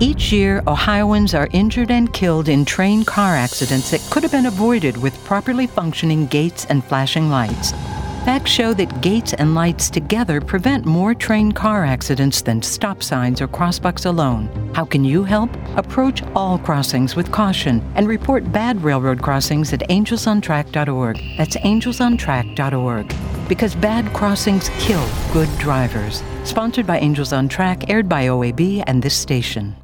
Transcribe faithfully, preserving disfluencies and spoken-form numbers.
Each year, Ohioans are injured and killed in train car accidents that could have been avoided with properly functioning gates and flashing lights. Facts show that gates and lights together prevent more train car accidents than stop signs or crosswalks alone. How can you help? Approach all crossings with caution and report bad railroad crossings at angels on track dot org. That's angels on track dot org. Because bad crossings kill good drivers. Sponsored by Angels on Track, aired by O A B and this station.